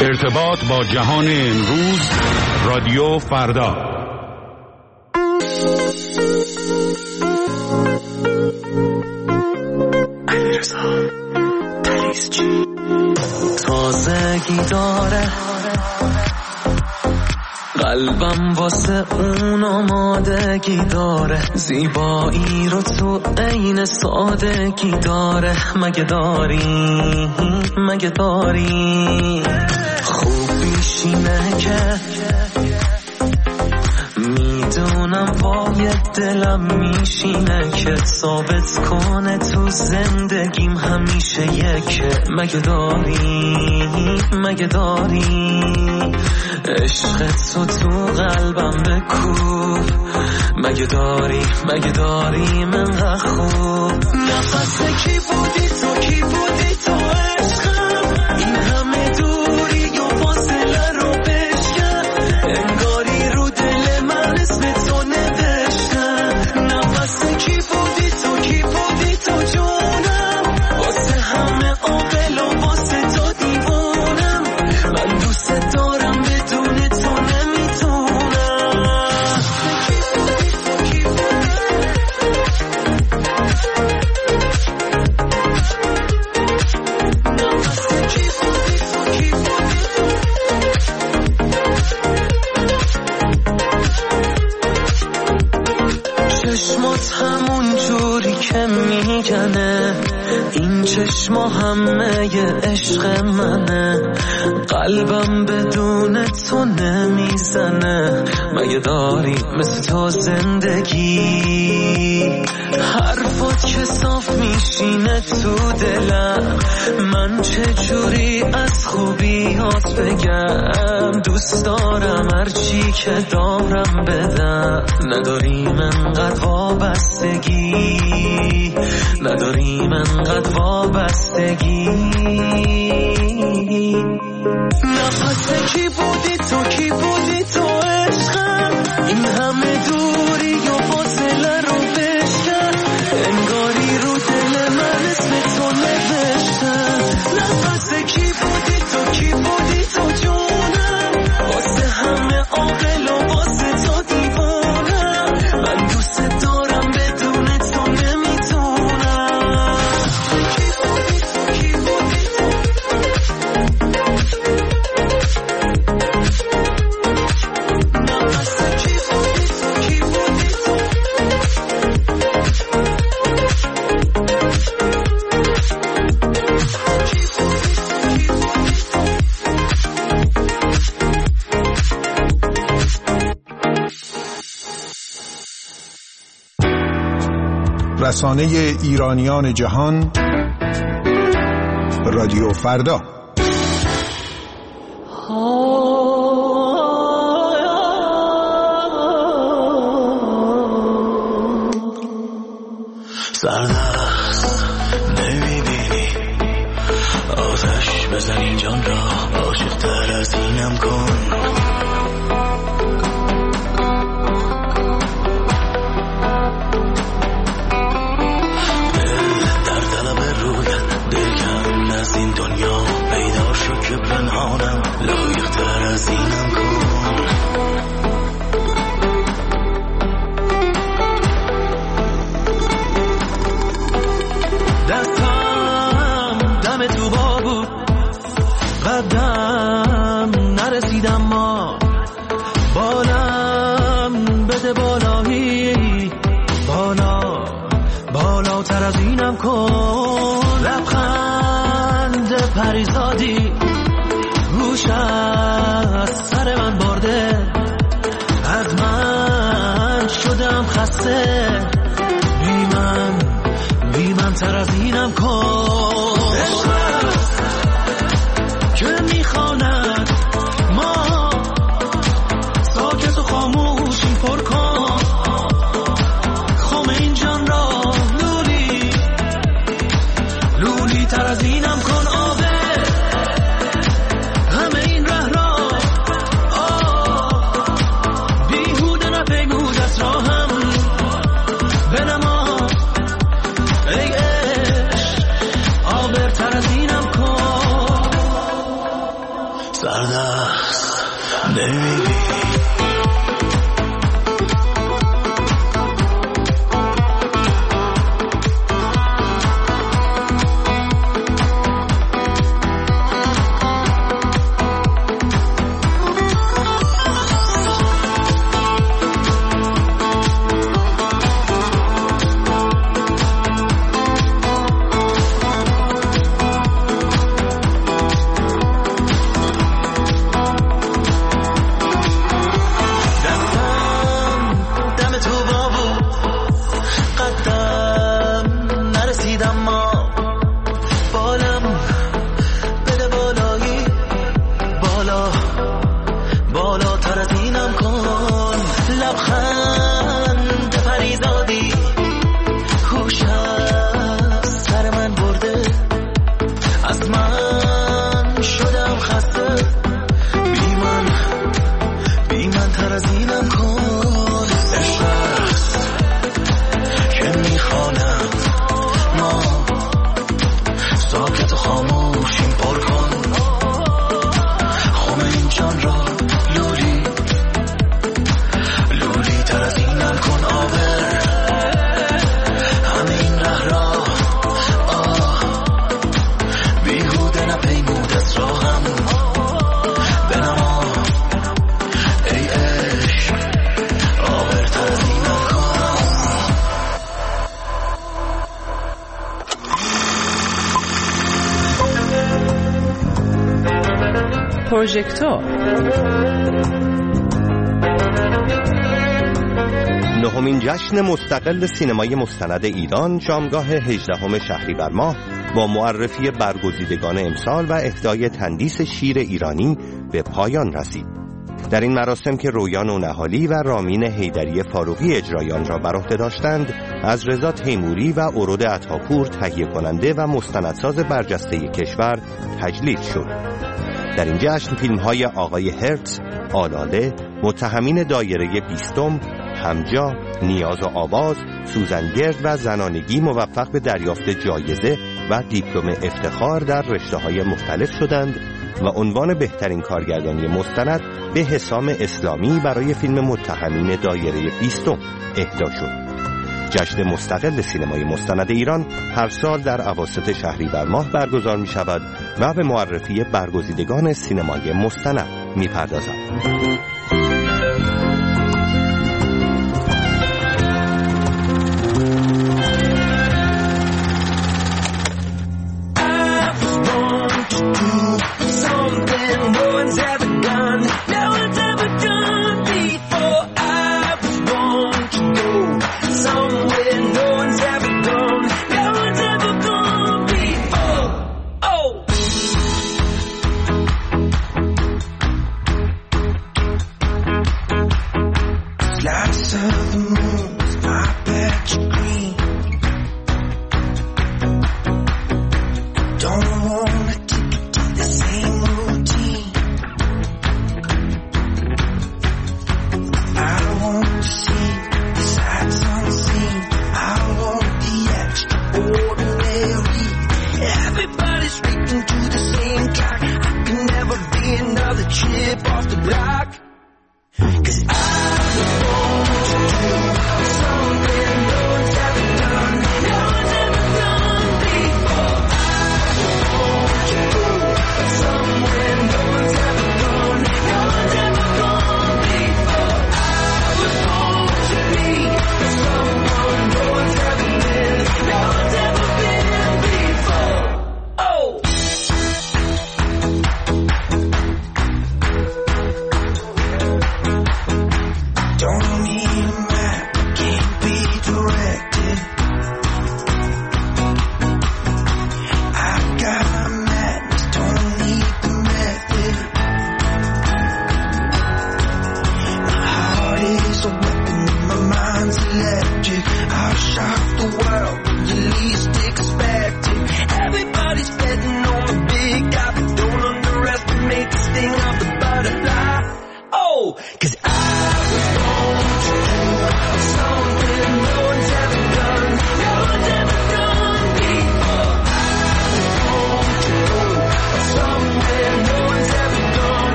ارتباط با جهان امروز، رادیو فردا. تازگی داره قلبم واسه اون آمادگی داره، زیبایی رو تو عین سادگی داره. مگه داری خوب بیشینه که میدونم وای دلم میشینه که ثابت کنه تو زندگیم همیشه یکه. مگه داری عشقت تو قلبم بکوب. مگه داری من خوب. نفس کی بودی تو عشقم، این همه دوری و فاصله رو بشکن، انگاری رو دل من اسم تو نوشتن. نفس کی بودی تو جونم، واسه همه عاقل و واسه تو دیوونم. من دوست دارم بدون تو نمیتونم. چشمات همون جوری که میگنه، این چشما همه ی عشق منه، قلبم بدون تو نمیزنه. مگه داری مثل تو زندگی، حرفات که صاف میشینه تو دلم، من چجوری از خوبیات بگم. دوست دارم هرچی که دارم بدم، نداریم انقدر وابستگی، نفس کی بودی تو عشقم، این همه دوری و فاصله رو بشکن، انگاری رو دل من اسم تو نوشتن. نفس کی بودی تو جونم، واسه همه عاقل و واسه تو دیوونم. من دوست دارم بدون تو نمیتونم. رسانه ایرانیان جهان، رادیو فردا. سردست نمیبینی آتش بزن این جان را، عاشق تر از اینم کن. از این دنیا پیدا شد که پنهانم، لایق تر از اینم کن. دستم دم تو با بود، قدم نرسیدم، ما بالم بده بالایی، بالاتر از اینم کن. لبخند پریزادی روش از سر من برده، از من شدم خسته، بی من تر از اینم کن. عشقت که میخواند ما ساکت و خاموشی پر کن، خم این جان را لولی تر از اینم کن. آبه همه این ره را بیهوده نپیمود از راهم بنما. ای عشق سردست نمیگی پروژکتور نهمین جشن مستقل سینمای مستند ایران شامگاه 18 شهریور ماه با معرفی برگزیدگان امسال و اهدای تندیس شیر ایرانی به پایان رسید. در این مراسم که رویان نونهالی و رامین حیدری فاروقی اجرایان را بر عهده داشتند، از رضا تیموری و اورود عطاپور تهیه کننده و مستندساز برجسته کشور تجلیل شد. در این جشن فیلم‌های آقای هرتز، آلاله، متهمین دایره 20، همجا، نیاز و آواز، سوزنگرد و زنانگی موفق به دریافت جایزه و دیپلم افتخار در رشته‌های مختلف شدند و عنوان بهترین کارگردانی مستند به حسام اسلامی برای فیلم متهمین دایره 20 اهدا شد. جشن مستقل سینمای مستند ایران هر سال در اواسط شهریور ماه برگزار می شود و به معرفی برگزیدگان سینمای مستند می پردازد.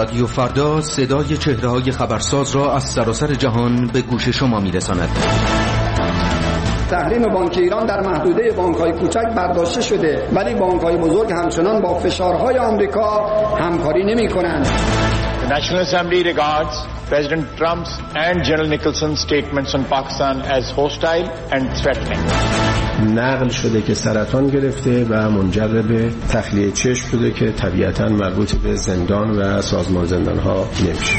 رادیو فردا صدای چهره‌های خبرساز را از سراسر جهان به گوش شما می‌رساند. تحریم بانک ایران در محدوده بانک‌های کوچک برداشته شده، ولی بانک‌های بزرگ همچنان با فشارهای آمریکا همکاری نمی‌کنند. The National Assembly regards President Trump's and General Nicholson's statements on Pakistan as hostile and threatening. نقل شده که سرطان گرفته و منجر به تخلیه چشم شده که طبیعتاً مربوط به زندان و سازمان زندان‌ها نمیشه.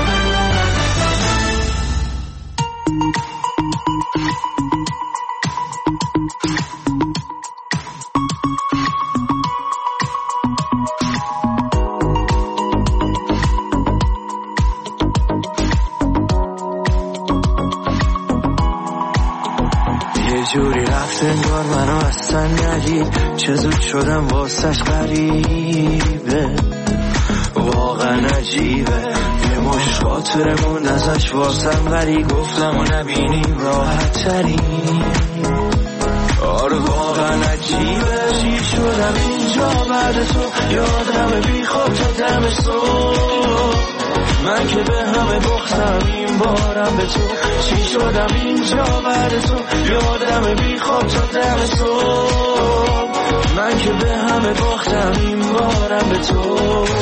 جوری رفت انگار منو اصلا ندید، چه زود شدم واسش غریبه، واقعا عجیبه. یه مش خاطرمون ازش واسم ولی گفتم و نبینیم راحت ترین. آره واقعا عجیبه، چی شدم اینجا بعد تو، یادم بی خواب تا دم صبح. من که به همه باختم این بارم به تو، چی شدم اینجا بعد تو، یادم بی خواب تا دم صبح. من که به همه باختم این بارم به تو.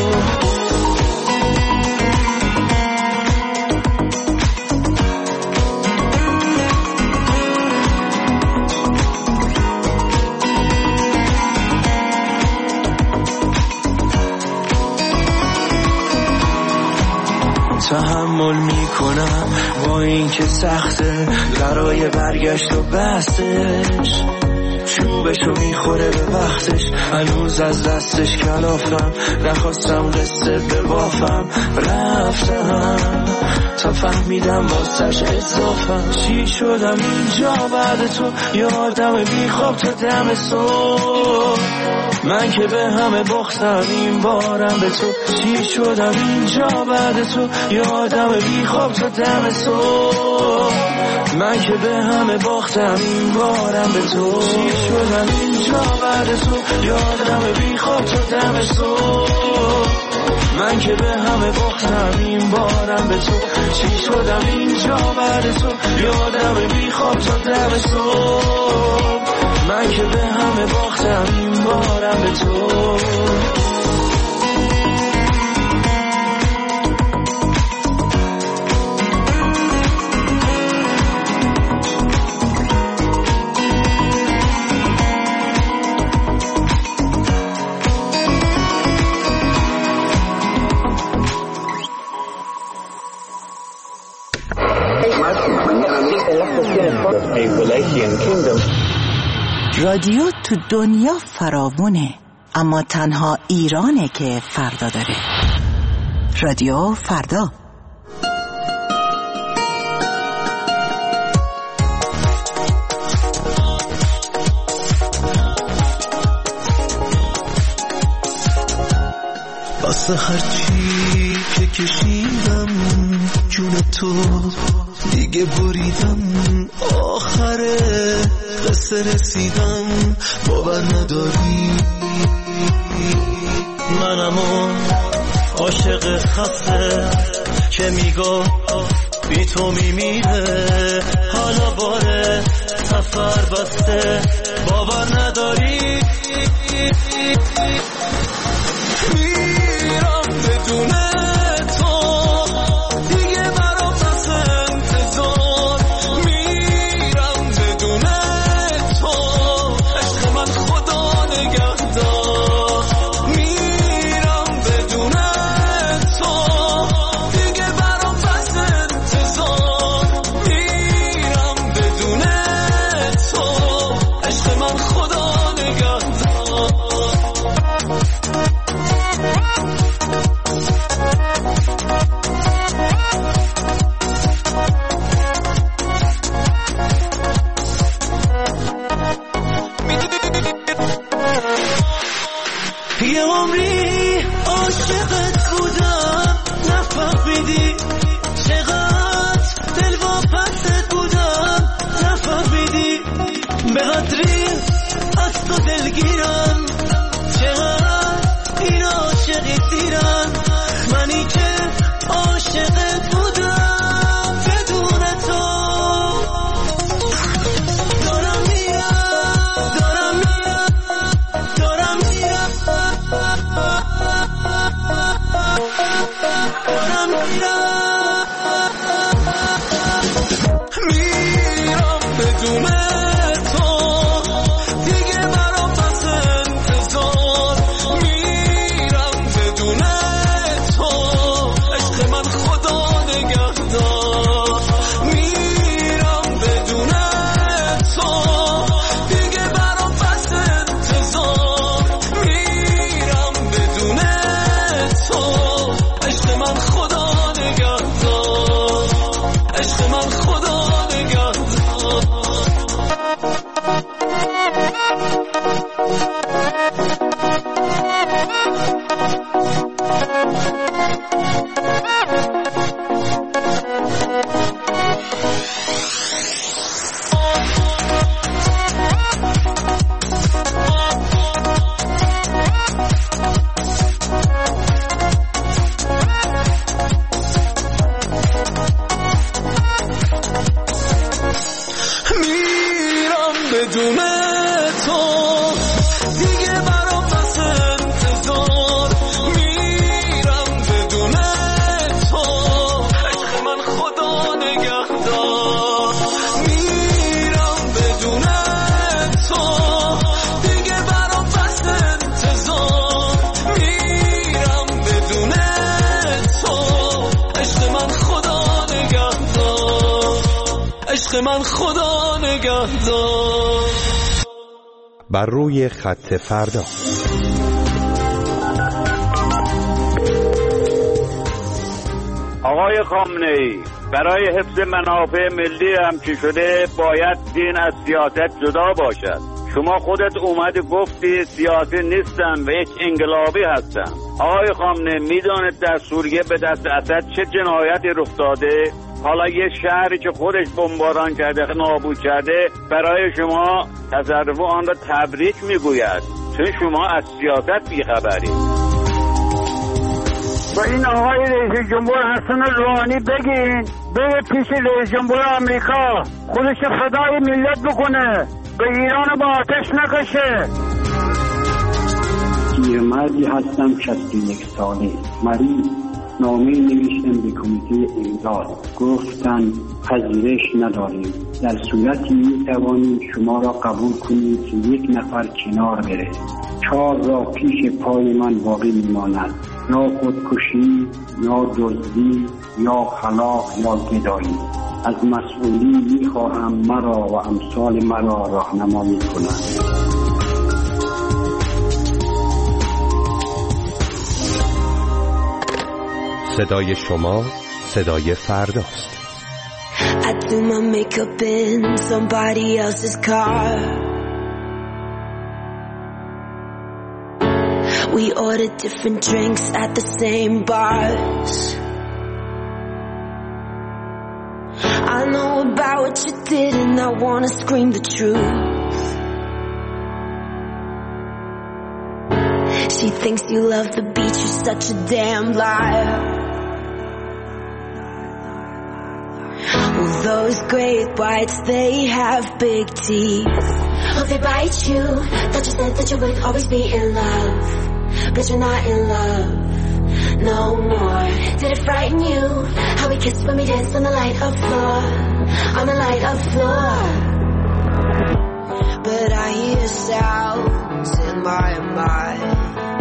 تحمل میکنم با این که سخته، برای برگشت و بستش چوبشو میخوره به وقتش. هنوز از دستش کلافم، نخواستم قصه ببافم، رفتم تا فهمیدم واسش اضافم. چی شدم اینجا بعد تو، یادم بی خواب تا دم صبح. من که به همه باختم این بارم به تو، چی شدم اینجا بعد تو، یادم بی خواب تا دم صبح. من که به همه باختم این بارم به تو، چی شدم اینجا بعد تو، یادم بی خواب تا دم صبح. من که به همه باختم این بارم به تو، چی شدم اینجا بعد تو، یادم بی خواب تا دم صبح. من که به همه باختم این بارم به تو. رادیو تو دنیا فراوونه، اما تنها ایرانه که فردا داره. رادیو فردا. واسه هرچی که کشیدم جون تو دیگه بریدم، آخره قصه رسیدم، باور نداری منم اون عاشق خسته که میگو بی تو میمیره، حالا باره سفر بسته، باور نداری میرم بدون تو دیگه برام پس انتظار، میرم بدون تو عشق من خدا نگهدار، میرم بدون تو دیگه برام پس انتظار، میرم بدون تو عشق من خدا نگهدار. من خدا نگهدار. بر روی خط فردا. آقای خامنه‌ای، برای حفظ منافع ملی هم چی شده باید دین از سیاست جدا باشد. شما خودت اومدی گفتی سیاسی نیستم و یک انقلابی هستم. آقای خامنه‌ای، میدانید در سوریه به دست اسد چه جنایتی رخ داده؟ حالا یه شهری که خودش بمباران کرده، نابود کرده، برای شما تصرف آن را تبریک میگوید، چون شما از سیاست بیخبرید. و این آقای رئیس جمهور حسن روحانی بگین بره پیش رئیس جمهور آمریکا خودش فدای ملت بکنه، به ایران با آتش نکشه. پیرمردی هستم 61 ساله، مریض. نامه نوشتم به کمیته امداد، گفتن پذیرش نداریم، در صورتی میتوانیم شما را قبول کنیم که یک نفر کنار بره. 4 را پیش پای من باقی میماند، یا خودکشی، یا دزدی، یا خلاق، یا گدایی. از مسئولی میخواهم مرا و امثال مرا راهنمایی کنند. صدای شما صدای فرداست. I do my makeup in somebody else's car. We ordered different drinks at the same bars. I know about what you did and I wanna scream the truth. She thinks you love the beach, you're such a damn liar. Well, those great whites, they have big teeth. Oh, they bite you. Thought you said that you would always be in love, but you're not in love no more. Did it frighten you how we kissed when we danced on the light of floor, on the light of floor? But I hear sounds in my mind,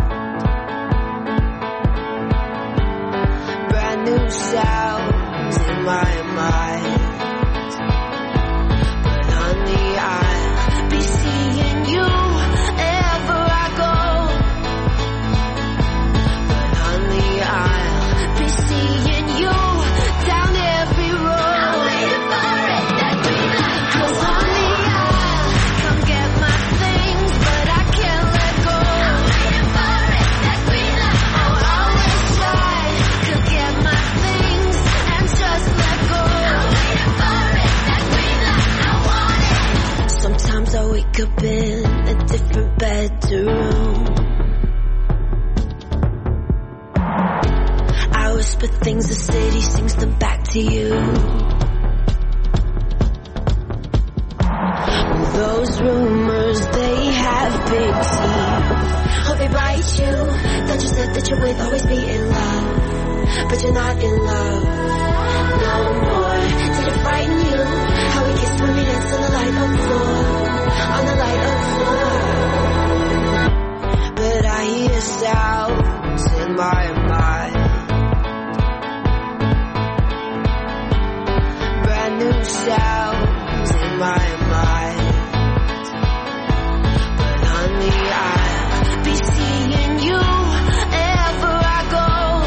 brand new sounds in my mind. But honey, I'll be seeing you wherever I go. But honey, I'll be seeing you down every road. I'm waiting for it, that green light. 'Cause honey, I'll come get my things, but I can't let go. I'm waiting for it, that green light. I'll always try to get my things, gives them back to you. Those rumors, they have big teeth. Oh, they bite you. That you said that you would always be in love, but you're not in love no more. Did it frighten you how we kissed when we danced on the light of floor, on the light of floor? But I hear sounds in my mind, brand new sounds in my mind. But honey, I'll be seeing you ever I go.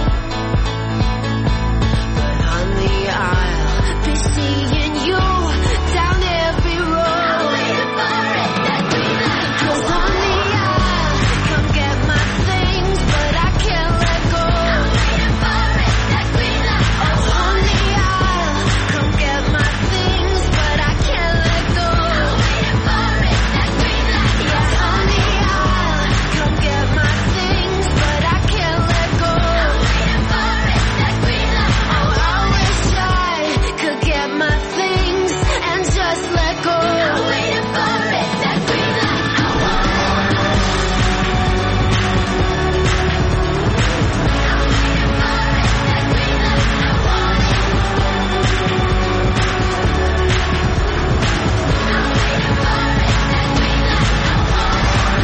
But honey, I'll be seeing you down every road. I'm waiting for it, that green light. 'Cause honey, I'll come get my things, but I can't let go. I'm waiting for it, that green light. Oh honey, I'll come get my things, but I can't let go. I'm waiting for it, that green light. Yeah, honey, I'll come get my things, but I can't let go. I'm waiting for it, that green light. Oh, I wish I could get my things and just let go. I'm waiting for it, that green light. I want it. I'm waiting for it, that green light. I want it. I'm waiting for it, that green light. I want it. I'm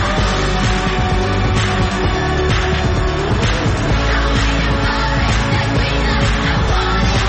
waiting for it, that green light. I want it.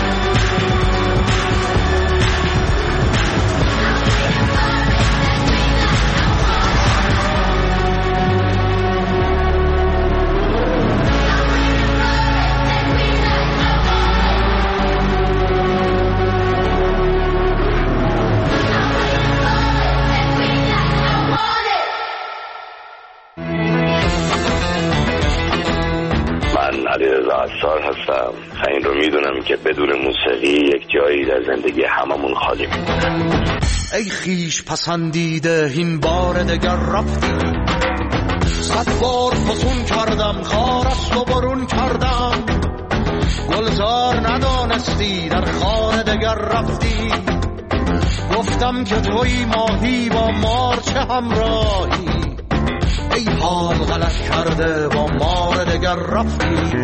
من علیرضا عصار هستم. این رو میدونم که بدون موسیقی یک جایی در زندگی هممون خالی میمونه. ای خیش پسندیده این بار دگر رفتی، 100 بار فسون کردم خار است و برون کردم، گلزار ندانستی در خانه دگر رفتی، گفتم که توی ماهی با مار چه همراهی، ای حال غلط کرده با مار دگر رفتی.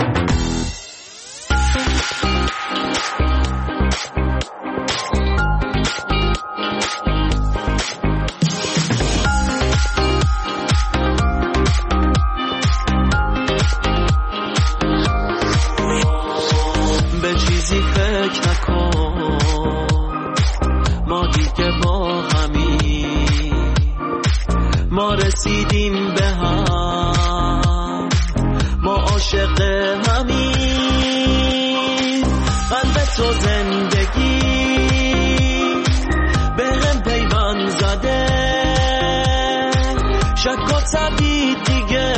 به چیزی فکر نکن، ما دیگه با همی، ما رسیدیم به هم، ما عاشق همین، قلب تو زندگی به هم پیوند زده، شک و تردید دیگه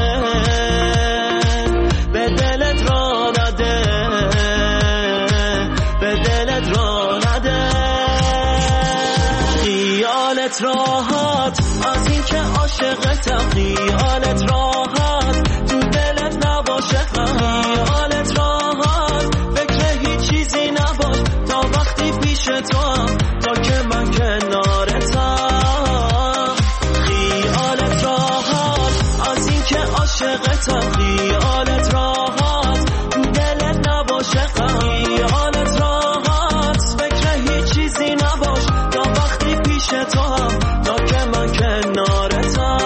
به دلت را نده، به دلت را نده، خیالت راحت از این که عاشقتم، خیالت راحت تو دلت نباشه، خیالت راحت فکر هیچ چیزی نباش تا وقتی پیش تو هم، تا که من کنارتم، خیالت راحت از این که عاشقتم، خیالت راحت تو دلت نباشه، خیالت راحت فکر هیچ چیزی نباش تا وقتی پیش تو هم، تا که من کنارتم.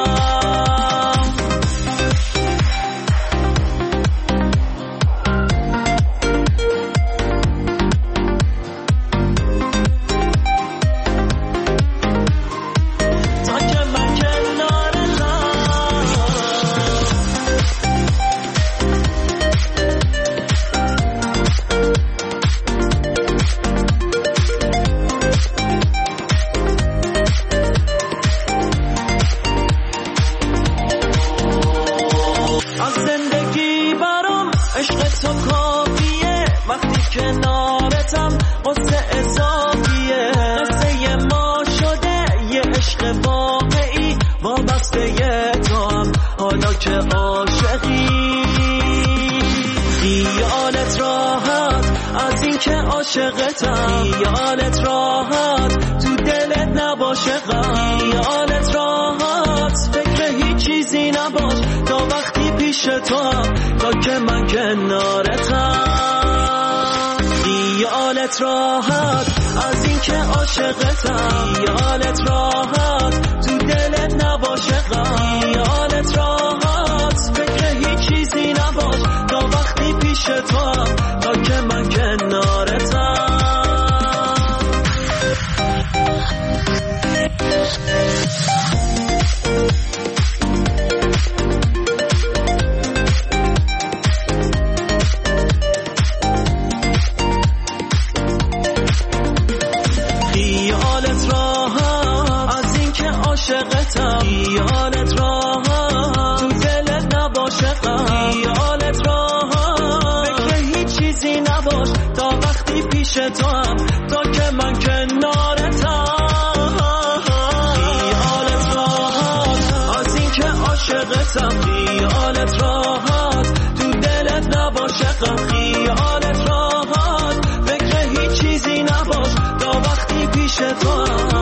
که عاشقتم خیالت راحت تو دلت نباشه غم خیالت راحت فکر هیچ چیزی نباش تا وقتی پیش تو هم تا که من کنارتم خیالت راحت از این که عاشقتم خیالت راحت تو دلت نباشه غم خیالت راحت فکر هیچ چیزی نباش تا وقتی پیش تو هم تا که من کنارتم خیالت راحت از این که عاشقتم خیالت راحت تو دلت نباشه غم خیالت راحت فکر هیچ چیزی نباش تا وقتی پیش تو هم تا که من کنارتم خیالت راحت از این که عاشقتم خیالت راحت تو دلت نباشه غم خیالت راحت فکر هیچ چیزی نباش تا وقتی پیش تو هم